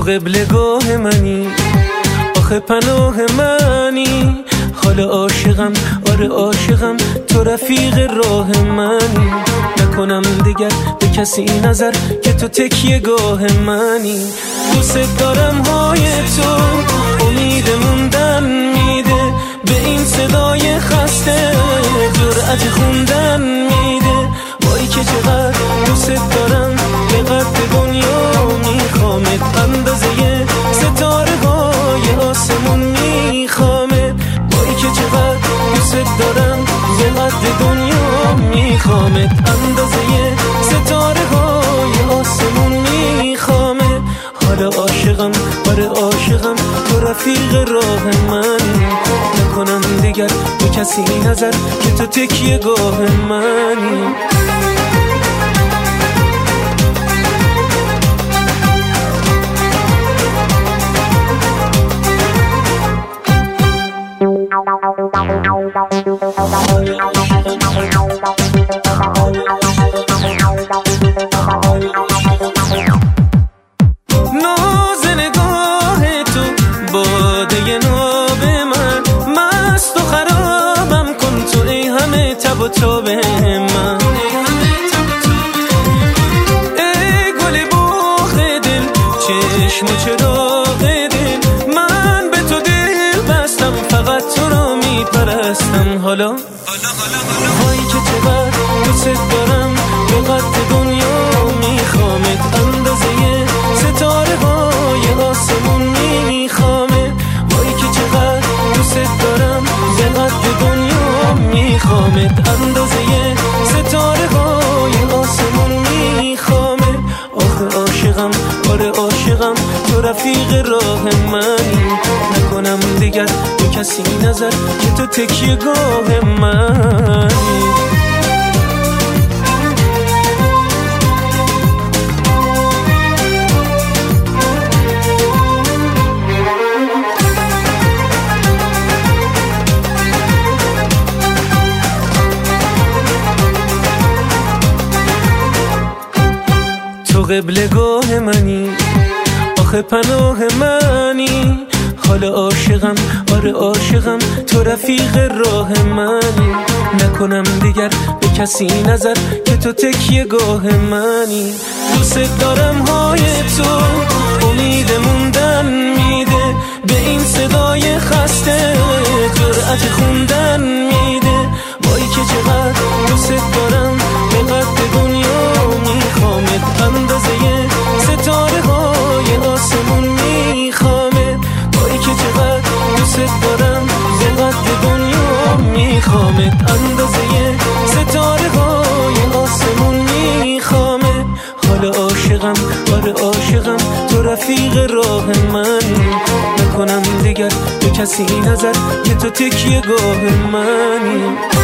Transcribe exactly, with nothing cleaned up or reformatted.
قبلگاه منی، آخه پناه منی، حال عاشقم، آره عاشقم، تو رفیق راه منی. نکنم دیگر به کسی نظر که تو تکیه گاه منی. دوست دارم های تو امید موندن میده، به این صدای خسته جرأت خوندن میده. وای که چقدر دوست دارم، به قد دنیا میخوامت، اندازه ستاره های آسمون میخوامت. وای که چقدر دوست دارم، به قد دنیا میخوامت، اندازه ستاره های آسمون میخوامت. حالا عاشقم، آره عاشقم، تو رفیق راه من. نکنم دیگر به کسی نظر که تو تکیه گاه منی. ناز نگاه تو باده ناب من، مست و خرابم کن تو ای همه تب و تاب من. ای گل باغ دل، چشم و چراغ دل، من به تو دل بستم، فقط تو را میپرستم. حالا وای که چقدر دوست دارم، به قد دنیا میخوامت، اندازه ستاره های آسمون میخوامت. وای که چقدر دوست دارم، به قد دنیا میخوامت، اندازه ستاره های آسمون میخوامت. آخه عاشقم، آره عاشقم، تو رفیق راه منی. نکنم دیگر به کسی نظر که تو تکیه گاه منی. تو قبلگاه منی، آخه پناه منی، حال عاشقم، آره عاشقم، تو رفیق راه منی. نکنم دیگر به کسی نظر که تو تکیه گاه منی. دوست دارم های تو امید موندن میده، به این صدای خسته جرأت خوندن میده. وای که چقدر دوست دارم، به قد دنیا میخوامت، اندازه ستاره های آسمون میخوامت. وای که چقدر دوست دارم، به قد دنیا میخوامت، اندازه ستاره های آسمون میخوامت. حالا عاشقم، آره عاشقم، تو رفیق راه من. نکنم دیگر به کسی نظر که تو تکیه گاه منی.